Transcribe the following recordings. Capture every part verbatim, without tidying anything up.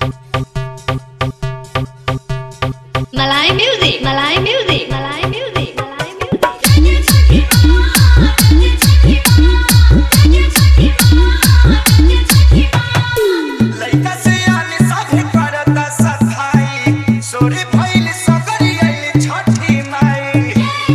Malay music, Malay music, Malay music, Malay music. लइका से आने साथे करता सफाई सोरे भइल सकरी आइल छठी माई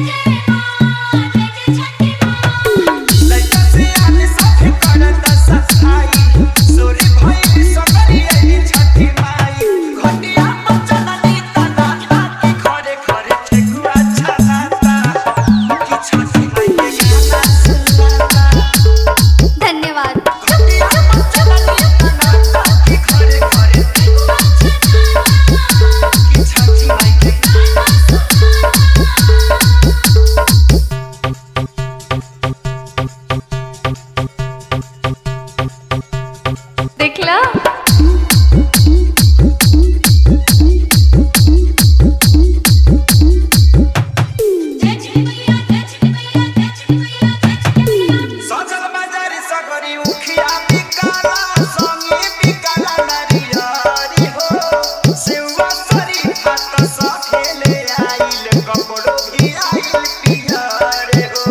लइका से आने साथे करता सफाई सोरे भइल सकरी आइल छठी माई घटिया पर चलनी तना हाथी खरे खरे ठेकुआ छनाता कि छठी माई के गाना सुनाता धन्यवाद। घटिया पर चलनी तना हाथी खरे खरे ठेकुआ छनाता कि छठी माई के देखला सजल बाजारी सकरी उखिया बिकाला संगे बिकाला नारियारी हो सेवा सरी हाथ सखेले आइल कपड़ो भी आइल पियारे हो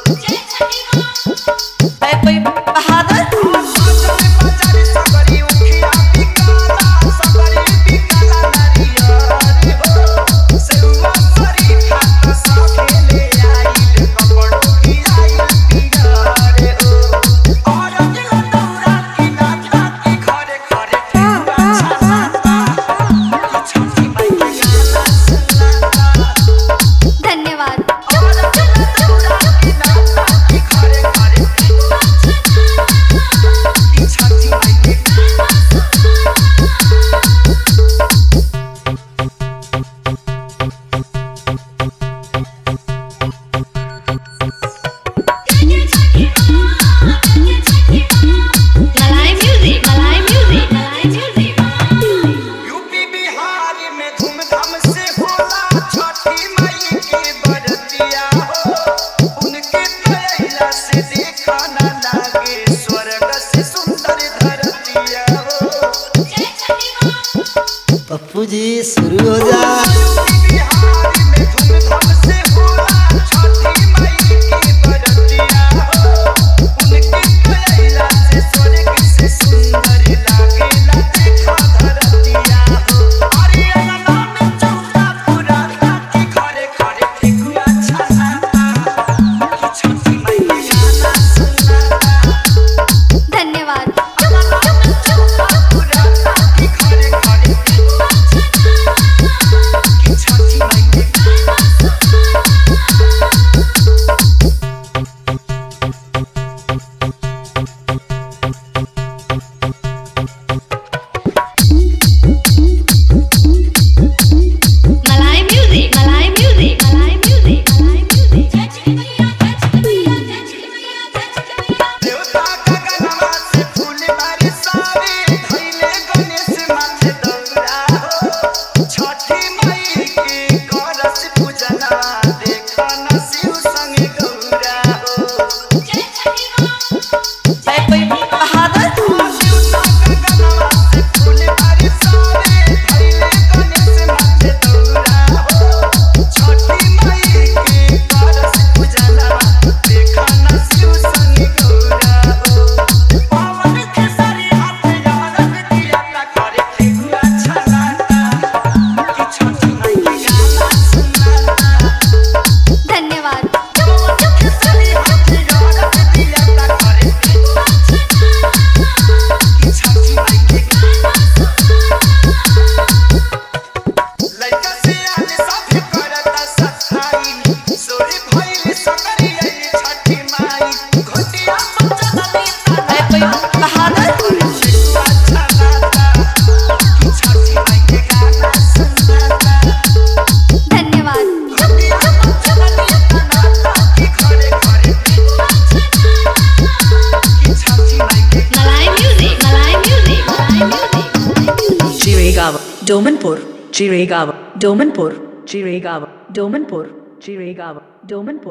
सजल बाजारी सकरी उखिया बिकाला सकरी बिकाला नारियारी हो सेवा सरी हाथ सखेले आइल कपड़ो भी आइल पियारे हो और अगला दौरा की नाता की घरे घरे ठेकुआ छनाता कि छठी माई के गाना सुनाता धन्यवाद। और अगला दौरा की नाता की घरे घरे ठेकुआ छनाता कि छठी माई के गाना Malay music, Malay music, Malay music. UP Bihar में धूमधाम से होला छठी माई के बरतिया हो उनके दया से देखा ना लागे स्वर्ग से सुंदर धरतिया हो पप्पू जी शुरू हो जा। यूपी बिहार में धूमधाम से होला छठी माई के बरतिया हो उनके दया से स्वर्ग से सुंदर लागे ला देखा धरतिया हो अरे अंगना में चौका पूरा राती घरे घरे ठेकुआ छनाता कि छठी माई के गाना सुनाता धन्यवाद। अंगना में चौका पूरा राती घरे घरे ठेकुआ छनाता कि छठी माई के गाना Malay music, Malay music, Malay music, Malay music. देवता का गनवा से फूल बरसावे धइले गणेश माथे दौरा हो छठी माई के करस पूजना देखा न शिव संग गौरा हो देवता का गनवा से फूल बरसावे धइले गणेश माथे दौरा हो छठी माई के करस पूजना देखा न शिव संग गौरा हो पावन के सारी हाथ यारन दिया ता करे ठेकुआ छनाता कि छठी माई के गाना सुनाता धन्यवाद। पावन के सारी हाथ यारन दिया ता करे ठेकुआ छनाता कि छठी माई के गाना लइका से आने साथे करता सफाई सोरे भइल सकरी आइल छठी माई घटिया पर चलनी तना ठेकुआ छनाता कि छठी माई के गाना सुनाता धन्यवाद। घटिया पर चलनी तना कि घरे घरे ठेकुआ छनाता कि छठी माई के Malay music, Malay music, Malay music, Malay music. Jiregawa, Domanpur, Jiregawa, Domanpur, Jiregawa, Domanpur, Jiregawa, Domanpur.